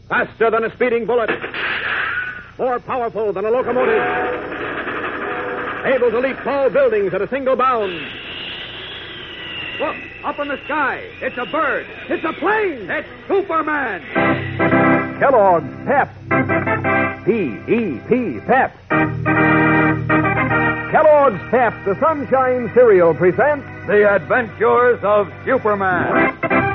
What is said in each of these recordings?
Faster than a speeding bullet. More powerful than a locomotive. Able to leap tall buildings at a single bound. Look, up in the sky. It's a bird. It's a plane. It's Superman. Kellogg's Pep. P-E-P, Pep. Kellogg's Pep, the Sunshine Cereal, presents The Adventures of Superman.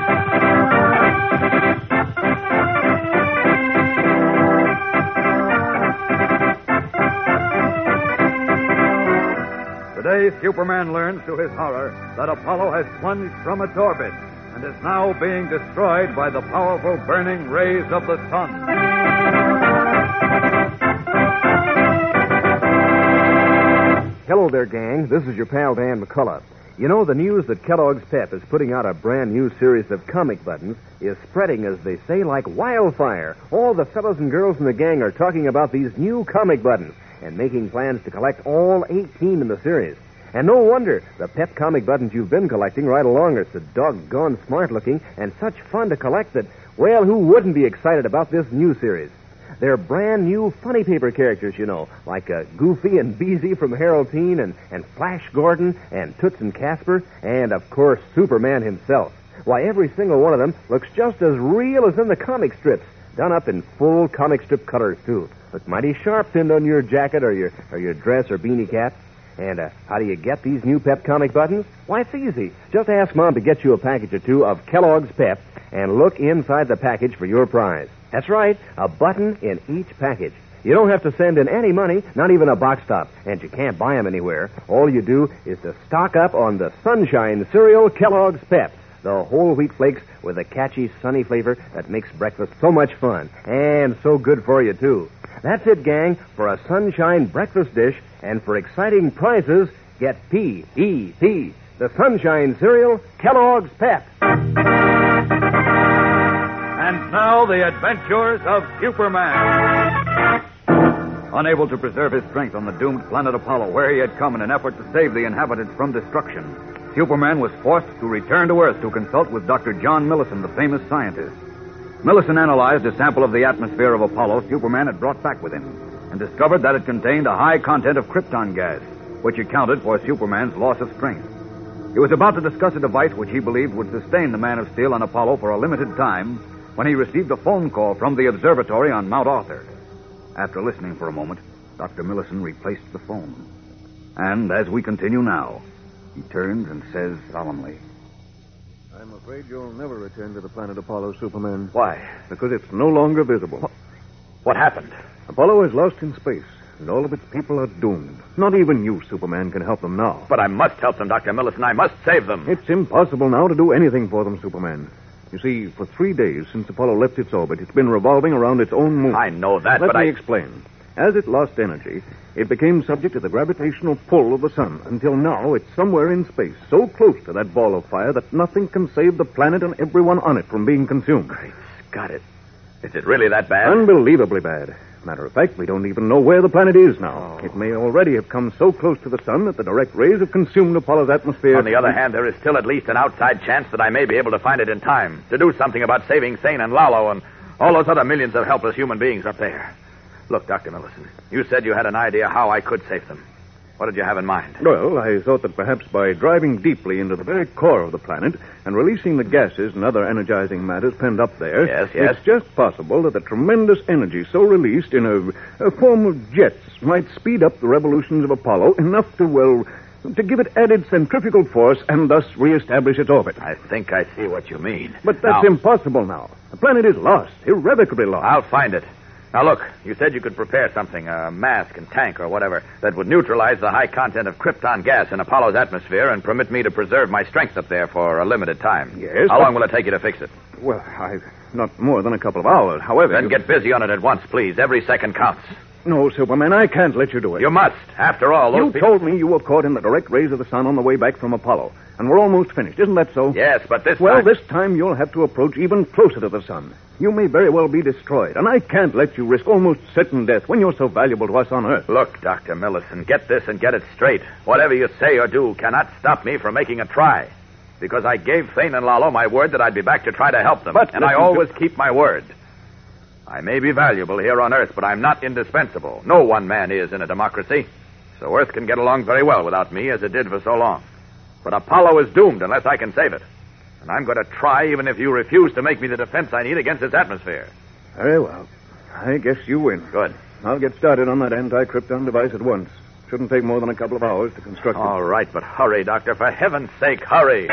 Today, Superman learns to his horror that Apollo has plunged from its orbit and is now being destroyed by the powerful burning rays of the sun. Hello there, gang. This is your pal, Dan McCullough. You know, the news that Kellogg's Pep is putting out a brand new series of comic buttons is spreading, as they say, like wildfire. All the fellows and girls in the gang are talking about these new comic buttons and making plans to collect all 18 in the series. And no wonder. The Pep comic buttons you've been collecting right along are so doggone smart-looking and such fun to collect that, well, who wouldn't be excited about this new series? They're brand new funny paper characters, you know, like Goofy and Beezy from Harold Teen and Flash Gordon and Toots and Casper and, of course, Superman himself. Why, every single one of them looks just as real as in the comic strips, done up in full comic strip colors, too. Look mighty sharp pinned on your jacket or your dress or beanie cap. And how do you get these new Pep comic buttons? Why, it's easy. Just ask Mom to get you a package or two of Kellogg's Pep and look inside the package for your prize. That's right, a button in each package. You don't have to send in any money, not even a box top, and you can't buy them anywhere. All you do is to stock up on the Sunshine Cereal Kellogg's Pep, the whole wheat flakes with a catchy, sunny flavor that makes breakfast so much fun and so good for you, too. That's it, gang. For a Sunshine breakfast dish and for exciting prizes, get P-E-P, the Sunshine Cereal Kellogg's Pep. And now, the adventures of Superman. Unable to preserve his strength on the doomed planet Apollo, where he had come in an effort to save the inhabitants from destruction, Superman was forced to return to Earth to consult with Dr. John Millison, the famous scientist. Millison analyzed a sample of the atmosphere of Apollo Superman had brought back with him and discovered that it contained a high content of krypton gas, which accounted for Superman's loss of strength. He was about to discuss a device which he believed would sustain the Man of Steel on Apollo for a limited time when he received a phone call from the observatory on Mount Arthur. After listening for a moment, Dr. Millison replaced the phone. And as we continue now, he turns and says solemnly, I'm afraid you'll never return to the planet Apollo, Superman. Why? Because it's no longer visible. What happened? Apollo is lost in space, and all of its people are doomed. Not even you, Superman, can help them now. But I must help them, Dr. Millison. I must save them. It's impossible now to do anything for them, Superman. You see, for 3 days since Apollo left its orbit, it's been revolving around its own moon. I know that, Let me explain. As it lost energy, it became subject to the gravitational pull of the sun. Until now, it's somewhere in space, so close to that ball of fire that nothing can save the planet and everyone on it from being consumed. Great Scott, is it really that bad? Unbelievably bad. Matter of fact, we don't even know where the planet is now. It may already have come so close to the sun that the direct rays have consumed Apollo's atmosphere. On the other hand, there is still at least an outside chance that I may be able to find it in time to do something about saving Sane and Lalo and all those other millions of helpless human beings up there. Look, Dr. Millison, you said you had an idea how I could save them. What did you have in mind? Well, I thought that perhaps by driving deeply into the very core of the planet and releasing the gases and other energizing matters penned up there... Yes. It's just possible that the tremendous energy so released in a form of jets might speed up the revolutions of Apollo enough to give it added centrifugal force and thus reestablish its orbit. I think I see what you mean. But that's impossible now. The planet is lost, irrevocably lost. I'll find it. Now, look, you said you could prepare something, a mask and tank or whatever, that would neutralize the high content of krypton gas in Apollo's atmosphere and permit me to preserve my strength up there for a limited time. Yes. How long will it take you to fix it? Well, not more than a couple of hours. However... Then get busy on it at once, please. Every second counts. No, Superman, I can't let you do it. You must. After all, You told me you were caught in the direct rays of the sun on the way back from Apollo. And we're almost finished. Isn't that so? Yes, but this time... time... this time you'll have to approach even closer to the sun. You may very well be destroyed, and I can't let you risk almost certain death when you're so valuable to us on Earth. Look, Dr. Millison, get this and get it straight. Whatever you say or do cannot stop me from making a try. Because I gave Thane and Lalo my word that I'd be back to try to help them. But and I always keep my word. I may be valuable here on Earth, but I'm not indispensable. No one man is in a democracy. So Earth can get along very well without me, as it did for so long. But Apollo is doomed unless I can save it. And I'm going to try, even if you refuse to make me the defense I need against its atmosphere. Very well. I guess you win. Good. I'll get started on that anti-krypton device at once. Shouldn't take more than a couple of hours to construct it. All right, but hurry, Doctor. For heaven's sake, hurry.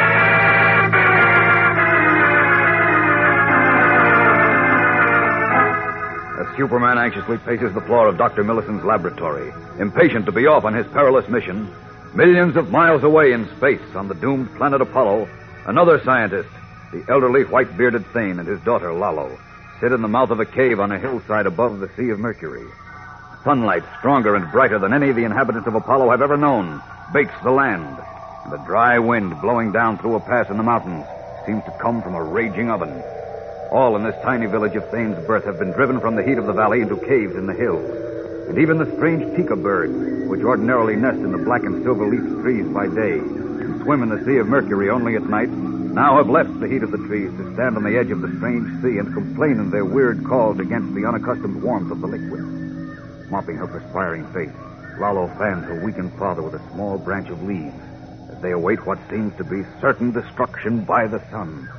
As Superman anxiously paces the floor of Dr. Millicent's laboratory, impatient to be off on his perilous mission, millions of miles away in space on the doomed planet Apollo, another scientist, the elderly white-bearded Thane, and his daughter Lalo, sit in the mouth of a cave on a hillside above the Sea of Mercury. Sunlight, stronger and brighter than any the inhabitants of Apollo have ever known, bakes the land, and a dry wind blowing down through a pass in the mountains seems to come from a raging oven. All in this tiny village of Thane's birth have been driven from the heat of the valley into caves in the hills. And even the strange tika birds, which ordinarily nest in the black and silver-leafed trees by day and swim in the Sea of Mercury only at night, now have left the heat of the trees to stand on the edge of the strange sea and complain in their weird calls against the unaccustomed warmth of the liquid. Mopping her perspiring face, Lalo fans her weakened father with a small branch of leaves as they await what seems to be certain destruction by the sun.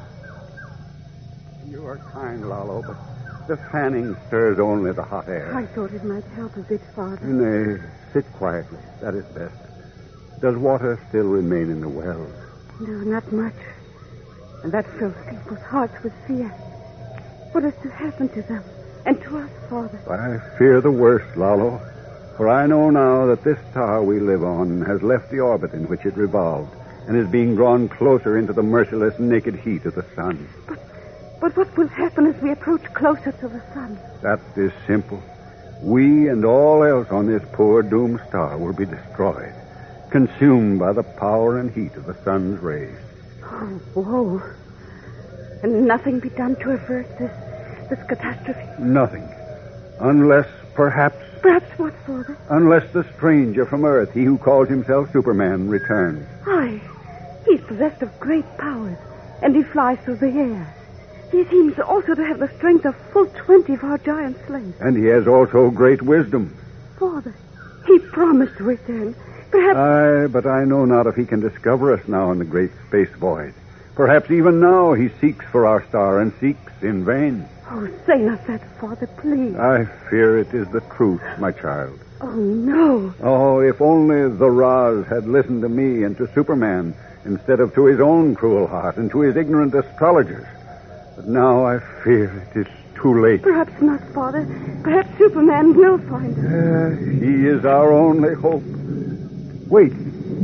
You are kind, Lalo, but the fanning stirs only the hot air. I thought it might help a bit, Father. Nay, sit quietly. That is best. Does water still remain in the wells? No, not much. And that fills people's hearts with fear. What is to happen to them and to us, Father? I fear the worst, Lalo. For I know now that this star we live on has left the orbit in which it revolved and is being drawn closer into the merciless, naked heat of the sun. But what will happen as we approach closer to the sun? That is simple. We and all else on this poor doomed star will be destroyed, consumed by the power and heat of the sun's rays. Oh, whoa. And nothing be done to avert this catastrophe? Nothing. Unless, perhaps... Perhaps what, Father? Unless the stranger from Earth, he who calls himself Superman, returns. Aye. He's possessed of great powers, and he flies through the air. He seems also to have the strength of full 20 of our giant slaves. And he has also great wisdom. Father, he promised to return. Perhaps... Aye, but I know not if he can discover us now in the great space void. Perhaps even now he seeks for our star and seeks in vain. Oh, say not that, Father, please. I fear it is the truth, my child. Oh, no. Oh, if only the Raz had listened to me and to Superman instead of to his own cruel heart and to his ignorant astrologers. But now I fear it is too late. Perhaps not, Father. Perhaps Superman will find us. He is our only hope. Wait.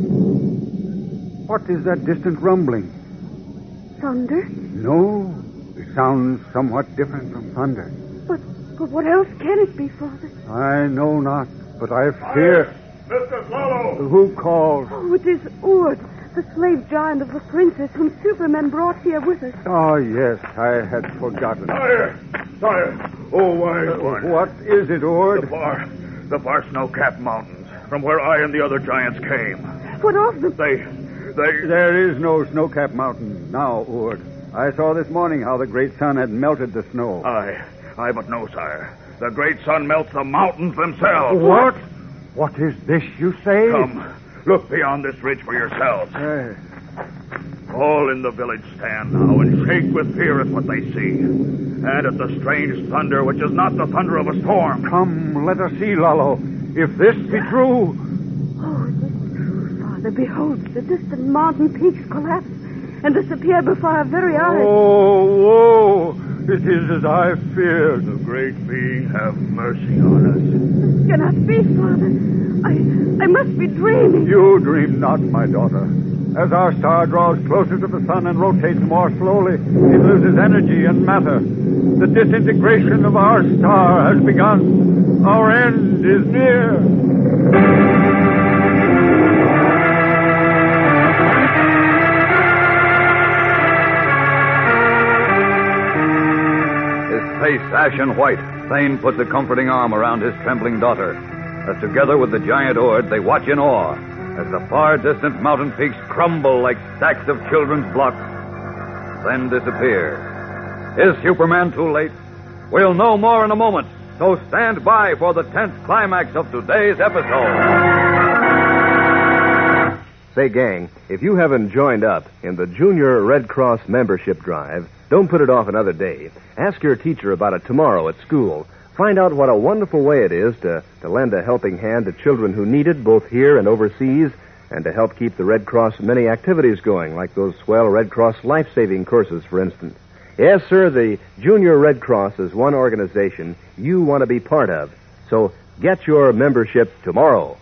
What is that distant rumbling? Thunder? No. It sounds somewhat different from thunder. But what else can it be, Father? I know not, but I fear... Mr. Lalo! Who calls? Oh, it is Ord, the slave giant of the princess whom Superman brought here with us. Oh, yes, I had forgotten. Sire! Oh, wise one. What is it, Ord? The far snow-capped mountains, from where I and the other giants came. What of them? There is no snow-capped mountain now, Ord. I saw this morning how the great sun had melted the snow. Aye, but no, sire. The great sun melts the mountains themselves. What? What is this you say? Come, look beyond this ridge for yourselves. All in the village stand now and shake with fear at what they see. And at the strange thunder, which is not the thunder of a storm. Come, let us see, Lalo. If this be true... Oh, it is true, Father. Behold, the distant mountain peaks collapse and disappear before our very eyes. Oh, it is as I feared. The great being have mercy on us. This cannot be, Father. I must be dreaming. You dream not, my daughter. As our star draws closer to the sun and rotates more slowly, it loses energy and matter. The disintegration of our star has begun. Our end is near. Face ashen white, Thane puts a comforting arm around his trembling daughter, as together with the giant Ord, they watch in awe as the far distant mountain peaks crumble like stacks of children's blocks, then disappear. Is Superman too late? We'll know more in a moment, so stand by for the tense climax of today's episode. Say, gang, if you haven't joined up in the Junior Red Cross membership drive, don't put it off another day. Ask your teacher about it tomorrow at school. Find out what a wonderful way it is to lend a helping hand to children who need it, both here and overseas, and to help keep the Red Cross many activities going, like those swell Red Cross life-saving courses, for instance. Yes, sir, the Junior Red Cross is one organization you want to be part of. So get your membership tomorrow.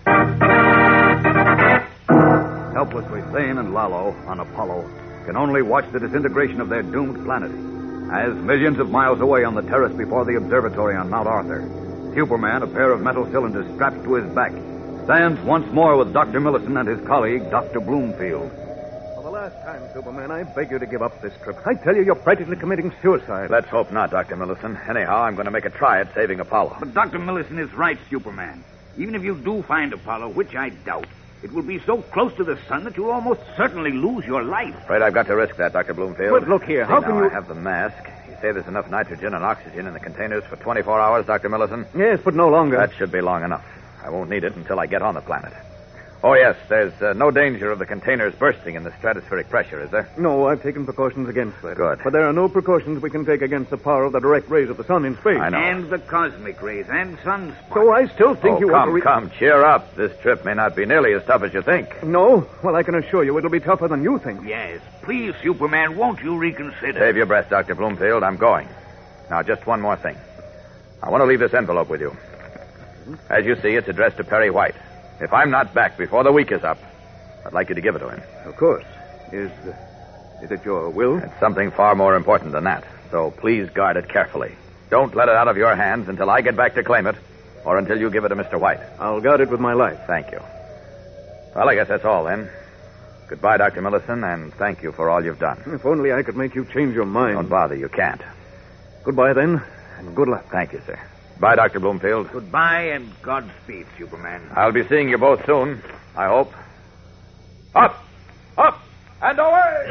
Helplessly, Thane and Lalo on Apollo can only watch the disintegration of their doomed planet. As millions of miles away on the terrace before the observatory on Mount Arthur, Superman, a pair of metal cylinders strapped to his back, stands once more with Dr. Millison and his colleague, Dr. Bloomfield. For the last time, Superman, I beg you to give up this trip. I tell you, you're practically committing suicide. Let's hope not, Dr. Millison. Anyhow, I'm going to make a try at saving Apollo. But Dr. Millison is right, Superman. Even if you do find Apollo, which I doubt, it will be so close to the sun that you'll almost certainly lose your life. Afraid I've got to risk that, Dr. Bloomfield. But look here, how can you... I have the mask. You say there's enough nitrogen and oxygen in the containers for 24 hours, Dr. Millison? Yes, but no longer. That should be long enough. I won't need it until I get on the planet. Oh, yes, there's no danger of the containers bursting in the stratospheric pressure, is there? No, I've taken precautions against that. Good. But there are no precautions we can take against the power of the direct rays of the sun in space. I know. And the cosmic rays and sunspots. So I still think you want to... Come, cheer up. This trip may not be nearly as tough as you think. No? Well, I can assure you it'll be tougher than you think. Yes. Please, Superman, won't you reconsider? Save your breath, Dr. Bloomfield. I'm going. Now, just one more thing. I want to leave this envelope with you. As you see, it's addressed to Perry White. If I'm not back before the week is up, I'd like you to give it to him. Of course. Is it your will? It's something far more important than that. So please guard it carefully. Don't let it out of your hands until I get back to claim it, or until you give it to Mr. White. I'll guard it with my life. Thank you. Well, I guess that's all then. Goodbye, Dr. Millison, and thank you for all you've done. If only I could make you change your mind. Don't bother, you can't. Goodbye, then, and good luck. Thank you, sir. Bye, Dr. Bloomfield. Goodbye and Godspeed, Superman. I'll be seeing you both soon, I hope. Up! Up! And away!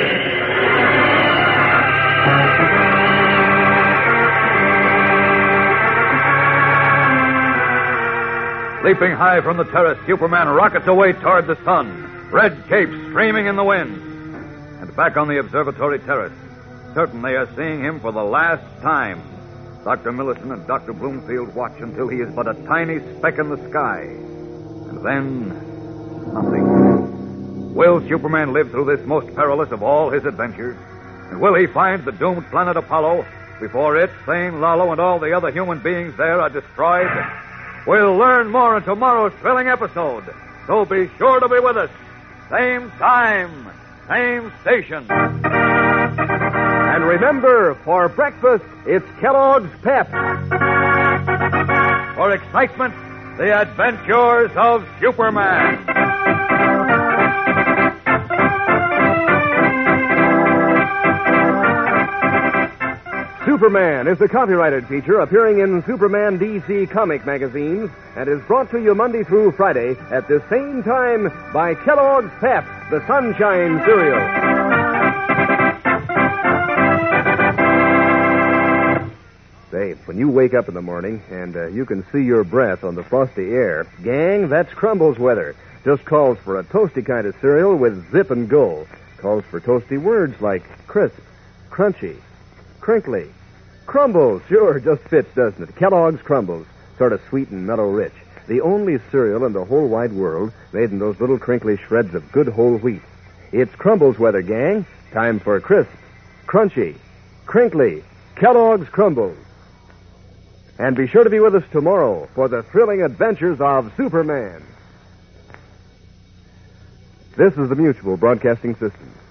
Leaping high from the terrace, Superman rockets away toward the sun, red cape streaming in the wind. And back on the observatory terrace, certain they are seeing him for the last time. Dr. Millison and Dr. Bloomfield watch until he is but a tiny speck in the sky. And then, nothing. Will Superman live through this most perilous of all his adventures? And will he find the doomed planet Apollo before it, Thane, Lalo, and all the other human beings there are destroyed? We'll learn more in tomorrow's thrilling episode. So be sure to be with us. Same time, same station. And remember, for breakfast, it's Kellogg's Pep. For excitement, the adventures of Superman. Superman is a copyrighted feature appearing in Superman DC comic magazines and is brought to you Monday through Friday at the same time by Kellogg's Pep, the Sunshine Cereal. Say, when you wake up in the morning and you can see your breath on the frosty air, gang, that's Crumbles weather. Just calls for a toasty kind of cereal with zip and go. Calls for toasty words like crisp, crunchy, crinkly. Crumbles, sure, just fits, doesn't it? Kellogg's Crumbles, sort of sweet and mellow rich. The only cereal in the whole wide world made in those little crinkly shreds of good whole wheat. It's Crumbles weather, gang. Time for crisp, crunchy, crinkly, Kellogg's Crumbles. And be sure to be with us tomorrow for the thrilling adventures of Superman. This is the Mutual Broadcasting System.